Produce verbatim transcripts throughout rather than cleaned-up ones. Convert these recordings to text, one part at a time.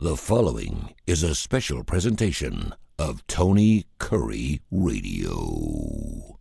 The following is a special presentation of Tony Curry Radio.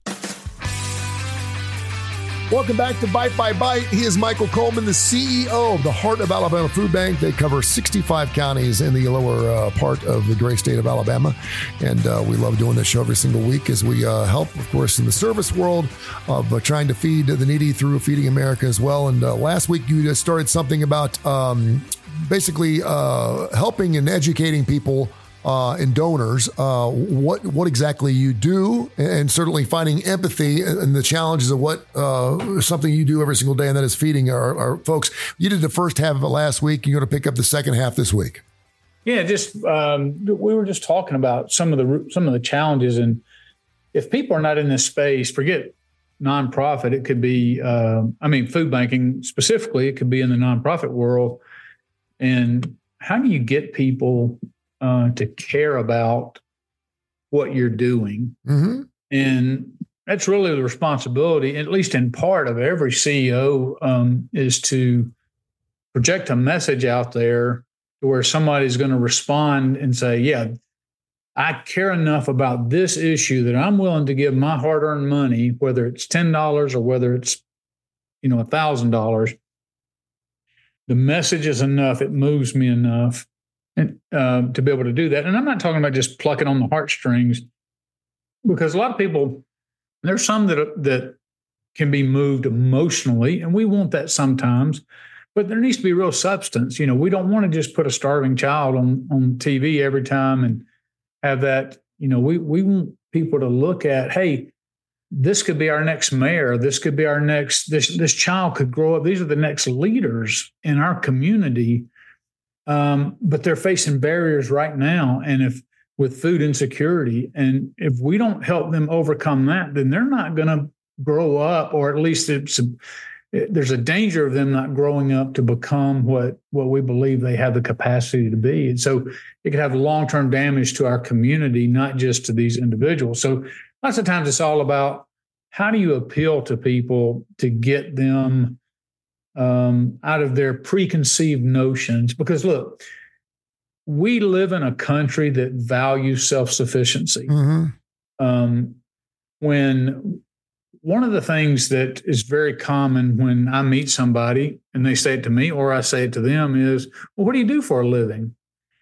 Welcome back to Bite by Bite. He is Michael Coleman, the C E O of the Heart of Alabama Food Bank. They cover sixty-five counties in the lower uh, part of the great state of Alabama. And uh, we love doing this show every single week as we uh, help, of course, in the service world of uh, trying to feed the needy through Feeding America as well. And uh, last week you just started something about um, basically uh, helping and educating people Uh, and donors, uh, what what exactly you do, and certainly finding empathy and the challenges of what uh, something you do every single day, and that is feeding our, our folks. You did the first half of it last week. You're going to pick up the second half this week. Yeah, just um, we were just talking about some of the some of the challenges, and if people are not in this space, forget nonprofit. It could be, uh, I mean, food banking specifically. It could be in the nonprofit world. And how do you get people Uh, to care about what you're doing? Mm-hmm. And that's really the responsibility, at least in part, of every C E O, um, is to project a message out there where somebody's going to respond and say, yeah, I care enough about this issue that I'm willing to give my hard-earned money, whether it's ten dollars or whether it's, you know, one thousand dollars. The message is enough. It moves me enough. And uh, to be able to do that. And I'm not talking about just plucking on the heartstrings, because a lot of people, there's some that that can be moved emotionally, and we want that sometimes, but there needs to be real substance. You know, we don't want to just put a starving child on, on T V every time and have that, you know, we, we want people to look at, hey, this could be our next mayor. This could be our next, this, this child could grow up. These are the next leaders in our community. Um, but they're facing barriers right now. And if with food insecurity, and if we don't help them overcome that, then they're not going to grow up, or at least it's a, it, there's a danger of them not growing up to become what, what we believe they have the capacity to be. And so it could have long-term damage to our community, not just to these individuals. So lots of times it's all about how do you appeal to people to get them Um, out of their preconceived notions. Because look, we live in a country that values self-sufficiency. Mm-hmm. Um, when one of the things that is very common when I meet somebody and they say it to me or I say it to them is, well, what do you do for a living?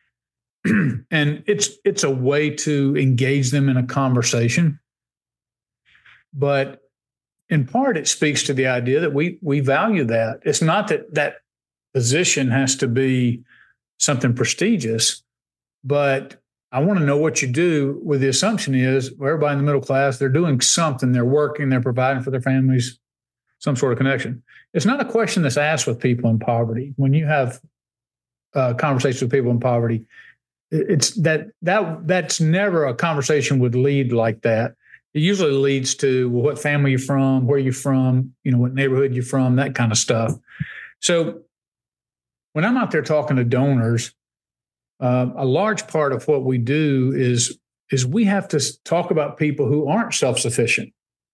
And it's it's a way to engage them in a conversation. But in part, it speaks to the idea that we we value that. It's not that that position has to be something prestigious, but I want to know what you do, with the assumption is, well, everybody in the middle class, they're doing something, they're working, they're providing for their families, some sort of connection. It's not a question that's asked with people in poverty. When you have uh, conversations with people in poverty, it's that that that's never a conversation would lead like that. It usually leads to, well, what family you're from, where you're from, you know, what neighborhood you're from, that kind of stuff. So when I'm out there talking to donors, uh, a large part of what we do is, is we have to talk about people who aren't self-sufficient.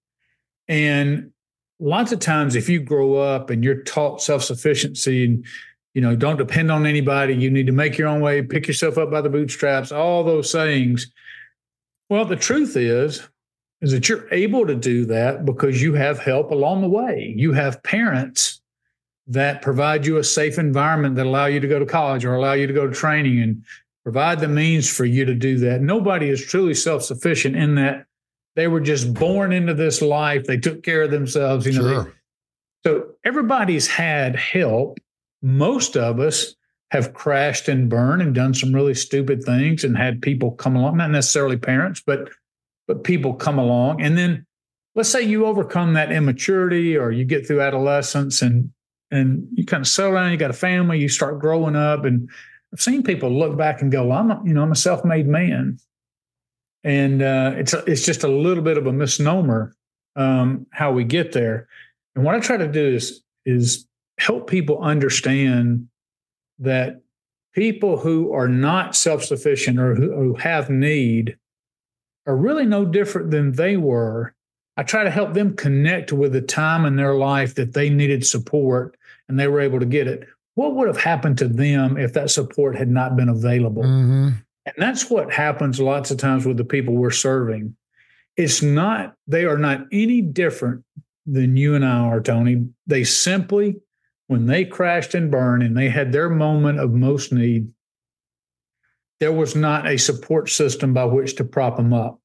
And lots of times, if you grow up and you're taught self-sufficiency and, you know, don't depend on anybody, you need to make your own way, pick yourself up by the bootstraps, all those sayings. Well, the truth is, is that you're able to do that because you have help along the way. You have parents that provide you a safe environment that allow you to go to college or allow you to go to training and provide the means for you to do that. Nobody is truly self-sufficient in that they were just born into this life. They took care of themselves. You know, sure. they, so everybody's had help. Most of us have crashed and burned and done some really stupid things and had people come along, not necessarily parents, but but people come along. And then let's say you overcome that immaturity, or you get through adolescence and and you kind of settle down, you got a family, you start growing up. And I've seen people look back and go, well, I'm a, you know, I'm a self-made man. And uh, it's, a, it's just a little bit of a misnomer um, how we get there. And what I try to do is, is help people understand that people who are not self-sufficient or who, who have need are really no different than they were. I try to help them connect with the time in their life that they needed support and they were able to get it. what would have happened to them if that support had not been available? Mm-hmm. And that's what happens lots of times with the people we're serving. It's not, they are not any different than you and I are, Tony. They simply, when they crashed and burned and they had their moment of most need, there was not a support system by which to prop them up.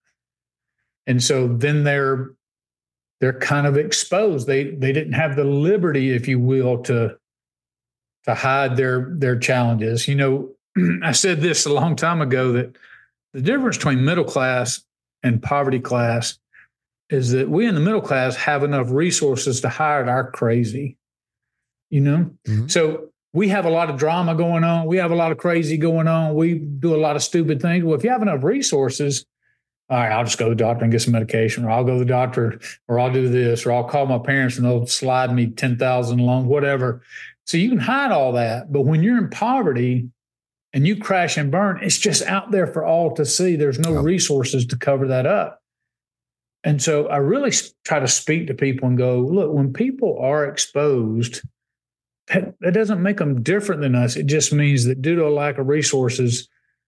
And so then they're they're kind of exposed. They they didn't have the liberty, if you will, to to hide their their challenges. You know, I said this a long time ago that the difference between middle class and poverty class is that we in the middle class have enough resources to hide our crazy. You know, mm-hmm. So we have a lot of drama going on. We have a lot of crazy going on. We do a lot of stupid things. Well, if you have enough resources, all right, I'll just go to the doctor and get some medication, or I'll go to the doctor, or I'll do this, or I'll call my parents and they'll slide me ten thousand loan, whatever. So you can hide all that. But when you're in poverty and you crash and burn, it's just out there for all to see. There's no yep. resources to cover that up. And so I really try to speak to people and go, look, when people are exposed, that, that doesn't make them different than us. It just means that due to a lack of resources,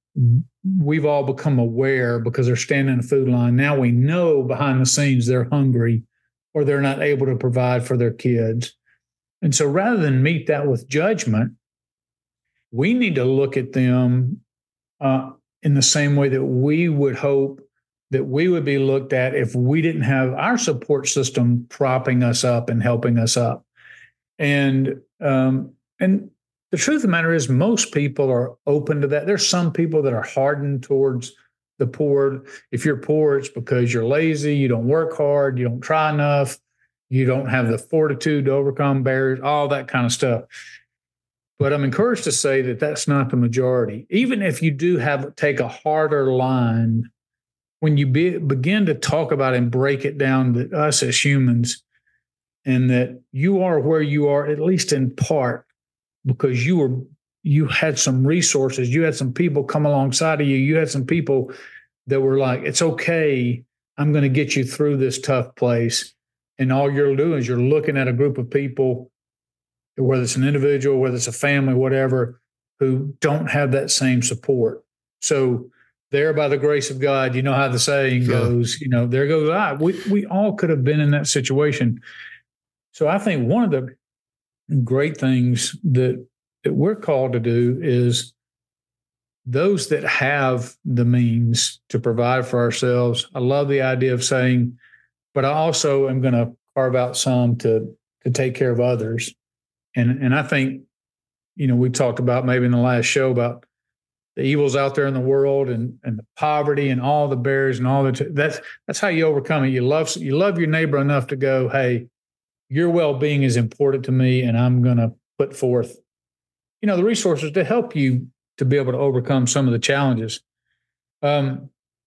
we've all become aware because they're standing in a food line. Now we know behind the scenes they're hungry or they're not able to provide for their kids. And so rather than meet that with judgment, we need to look at them uh, in the same way that we would hope that we would be looked at if we didn't have our support system propping us up and helping us up. And um, and the truth of the matter is most people are open to that. There's some people that are hardened towards the poor. If you're poor, it's because you're lazy, you don't work hard, you don't try enough, you don't have the fortitude to overcome barriers, all that kind of stuff. But I'm encouraged to say that that's not the majority. Even if you do have take a harder line, when you be, begin to talk about and break it down to us as humans, and that you are where you are, at least in part, because you were you had some resources, you had some people come alongside of you, you had some people that were like, it's okay, I'm going to get you through this tough place. And all you're doing is you're looking at a group of people, whether it's an individual, whether it's a family, whatever, who don't have that same support. So there, by the grace of God, you know how the saying sure. goes, you know, there goes I. We, we all could have been in that situation. So I think one of the great things that, that we're called to do is those that have the means to provide for ourselves. I love the idea of saying, but I also am going to carve out some to, to take care of others. And, and I think, you know, we talked about maybe in the last show about the evils out there in the world and, and the poverty and all the barriers and all the, that's, that's how you overcome it. You love, you love your neighbor enough to go, hey, your well-being is important to me, and I'm going to put forth, you know, the resources to help you to be able to overcome some of the challenges. Um,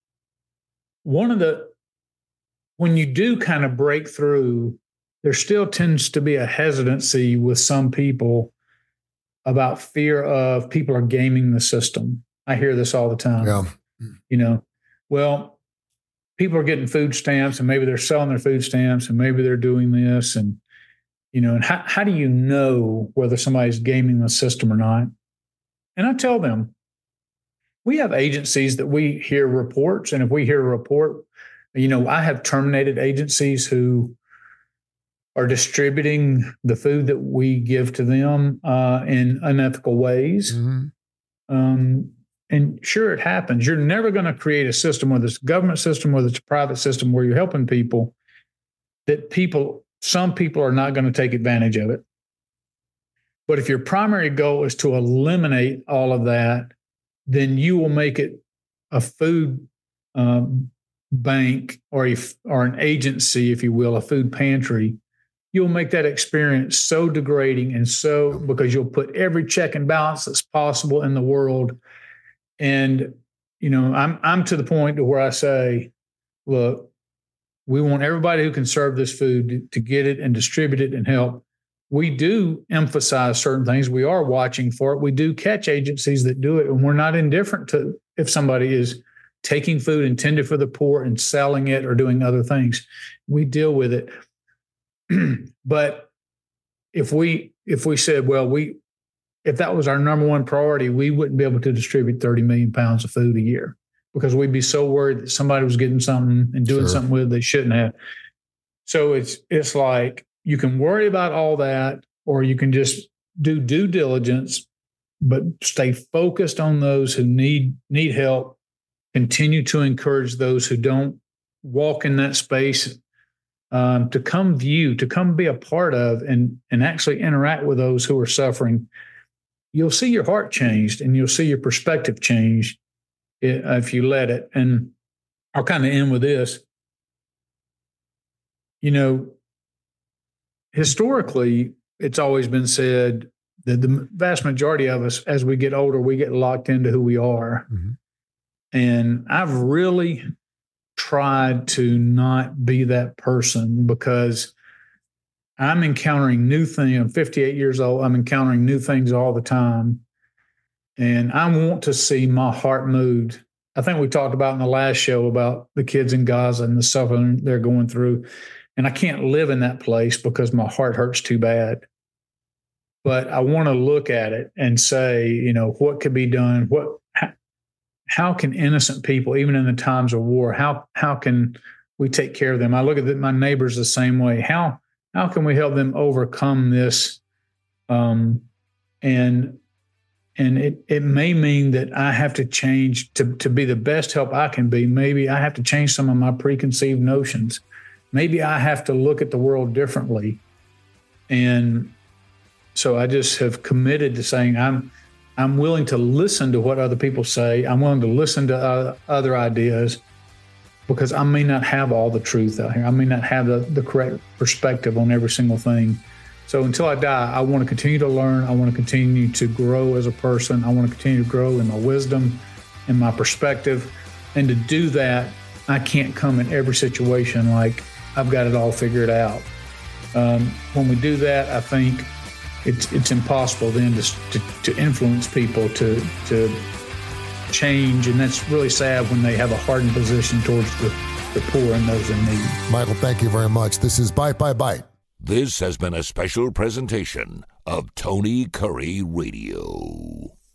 one of the, when you do kind of break through, there still tends to be a hesitancy with some people about fear of people are gaming the system. I hear this all the time. Yeah. You know, well, people are getting food stamps and maybe they're selling their food stamps and maybe they're doing this. And, you know, and how, how do you know whether somebody's gaming the system or not? And I tell them, we have agencies that we hear reports. And if we hear a report, you know, I have terminated agencies who are distributing the food that we give to them uh, in unethical ways. Mm-hmm. Um, and sure, it happens. You're never going to create a system, whether it's a government system, whether it's a private system, where you're helping people, that people, some people are not going to take advantage of it. But if your primary goal is to eliminate all of that, then you will make it a food um, bank or a, or an agency, if you will, a food pantry. You'll make that experience so degrading and so, because you'll put every check and balance that's possible in the world. And, you know, I'm I'm to the point to where I say, look, we want everybody who can serve this food to, to get it and distribute it and help. We do emphasize certain things. We are watching for it. We do catch agencies that do it, and we're not indifferent to if somebody is taking food intended for the poor and selling it or doing other things. We deal with it. But if we if we said, well, we if that was our number one priority, we wouldn't be able to distribute thirty million pounds of food a year because we'd be so worried that somebody was getting something and doing sure. something with it they shouldn't have. So it's it's like you can worry about all that, or you can just do due diligence, but stay focused on those who need need help. Continue to encourage those who don't walk in that space um, to come view, to come be a part of, and and actually interact with those who are suffering. You'll see your heart changed, and you'll see your perspective change if you let it. And I'll kind of end with this. You know, historically, it's always been said that the vast majority of us, as we get older, we get locked into who we are. Mm-hmm. And I've really tried to not be that person because I'm encountering new things. I'm fifty-eight years old. I'm encountering new things all the time. And I want to see my heart moved. I think we talked about in the last show about the kids in Gaza and the suffering they're going through. And I can't live in that place because my heart hurts too bad. But I want to look at it and say, you know, what could be done? What, how, how can innocent people, even in the times of war, how how can we take care of them? I look at the, my neighbors the same way. How how can we help them overcome this? Um, and and it it may mean that I have to change to to be the best help I can be. Maybe I have to change some of my preconceived notions. Maybe I have to look at the world differently. And so I just have committed to saying I'm I'm willing to listen to what other people say. I'm willing to listen to uh, other ideas because I may not have all the truth out here. I may not have the, the correct perspective on every single thing. So until I die, I want to continue to learn. I want to continue to grow as a person. I want to continue to grow in my wisdom and my perspective. And to do that, I can't come in every situation like I've got it all figured out. Um, when we do that, I think it's it's impossible then to, to, to influence people to to change. And that's really sad when they have a hardened position towards the, the poor and those in need. Michael, thank you very much. This is Bite by Bite. This has been a special presentation of Tony Curry Radio.